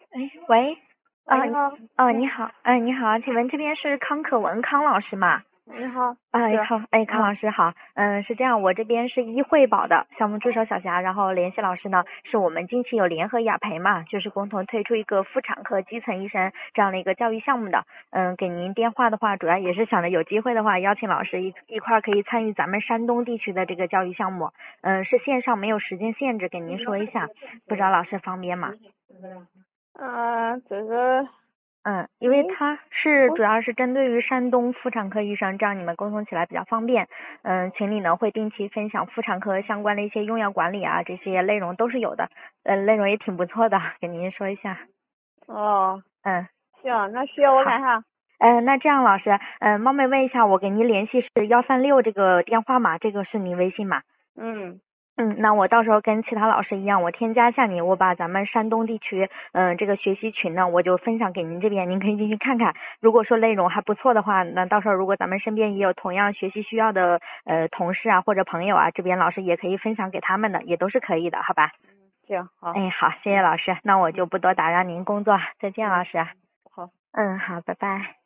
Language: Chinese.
哎，喂，啊， 你好。 你好，你好，请问这边是康可文康老师吗？ 你好。 哎， 是。 康老师好，是这样，我这边是医惠保的项目助手小霞，然后联系老师呢，是我们近期有联合雅培嘛，就是共同推出一个妇产科基层医生这样的一个教育项目的，给您电话的话，主要也是想着有机会的话，邀请老师一块儿可以参与咱们山东地区的这个教育项目，是线上没有时间限制，给您说一下，不知道老师方便吗？ 这个因为它主要是针对于山东妇产科医生，这样你们沟通起来比较方便。群里呢会定期分享妇产科相关的一些用药管理啊，这些内容都是有的，内容也挺不错的，给您说一下。 哦， 嗯， 行，那需要我干啥？ 那这样老师，冒昧问一下，我给您联系是136这个电话码，这个是您微信吗？那我到时候跟其他老师一样，我添加一下你，我把咱们山东地区，这个学习群呢，我就分享给您这边，您可以进去看看。如果说内容还不错的话，那到时候如果咱们身边也有同样学习需要的同事啊或者朋友啊，这边老师也可以分享给他们的，也都是可以的，好吧？ 行，好。 好，谢谢老师，那我就不多打扰您工作，再见老师。 好。 好，拜拜。